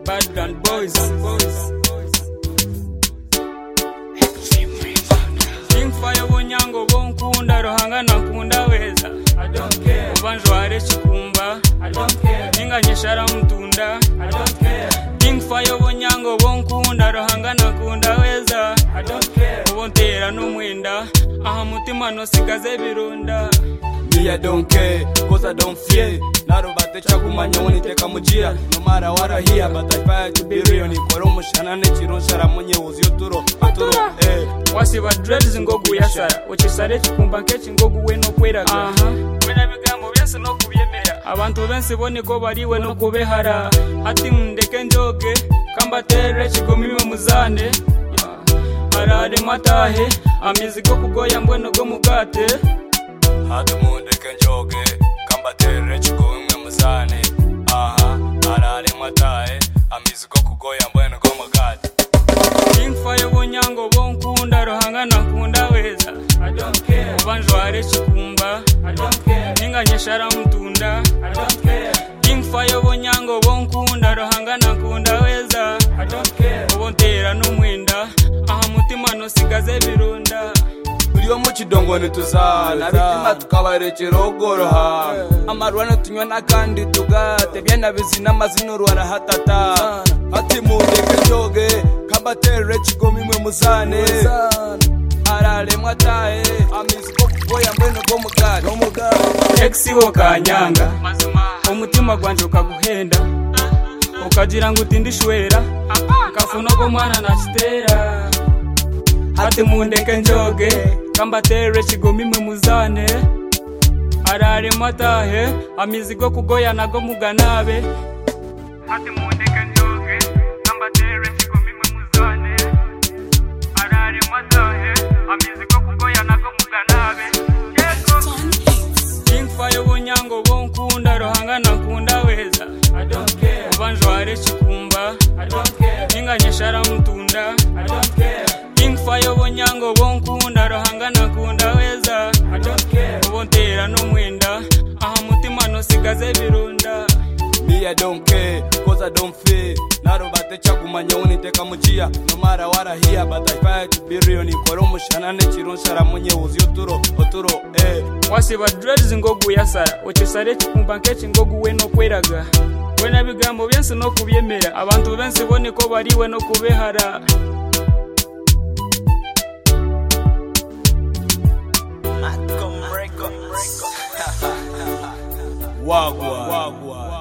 Badland boys. King Fire bonyango bonkunda rohanga nakunda weza. I don't care. Ubanjware chikumba. I don't care. Ninga nyeshara mtunda. I don't care. King Fire bonyango bonkunda rohanga nakunda weza. I don't care. Ubontera n'umwenda. Aha mutima no sigaze birunda. Me I don't care, cause I don't fear. Naro bate chakumanya uniteka mujia. No matter what I hear, but I fight to be real. Nikoro mushana nechiro shara munye uzio turo. Wasiba dreads ngogu yasara. Ochisare chikumba nkechi ngogu we no kweraga. Wena bigambo byense no kubyemera. Abantu bense bone ko bariwe no kubehara. Ati mundeke njoge, kambatere chigomime muzane. Arare matahe, amizigo kugoya mbweno go mugate. Hati mundeke njoge, kambatere chigomime muzane. Arare matahe, amizigo kugoya mbweno go mugate. King Fire bonyango bonkunda rohanga nakunda weza. I don't care. Ubanjware chikumba. I don't care. Ninga nyeshara mtunda. I don't care. King Fire bonyango bonkunda rohanga nakunda weza. I don't care. Ubontera n'umwenda. Aha mutima no sigaze birunda. Uriyo mu kidongo nituzana bitima tukabare kirogoroha. Amarwana tunywa nakandi tugate byana bizina mazino rwara hatata. Ati mundeke njoge kambatere chigomimwe muzane. Arare mwatahe amiziko kugoya mbweno go mugate. Exiwo kanyanga umutima gwanje ukaguhenda ukagira ngo utindishwera kafuno go mwana na chitera. Ati mundeke njoge kambatere chigomimwe muzane. Arare matahe amizigo kugoya nago muganabe. Ati mundeke njoge kambatere chigomimwe muzane. Arare matahe amizigo kugoya nago muganabe. King Fire bonyango bonkunda rohanga nakunda weza. I don't care. Ubanjware chikumba. I don't care. Ninga nyeshara mtunda. I don't care. King Fire bonyango bonkunda rohanga nakunda weza. I don't care. Ubontera n'umwenda. Aha mutima no sigaze birunda. Me I don't care, cause I don't fear. Naro bate chakumanya uniteka mujia. No matter what I hear, but I fight to be real. Nikoro mushana nechiro shara munye uzio turo. Wasiba dreads ngogu yasara. Ochisare chikumba nkechi ngogu we no kweraga. Wena bigambo byense no kubyemera. Abantu bense bone ko bariwe no kubehara. Wagwa.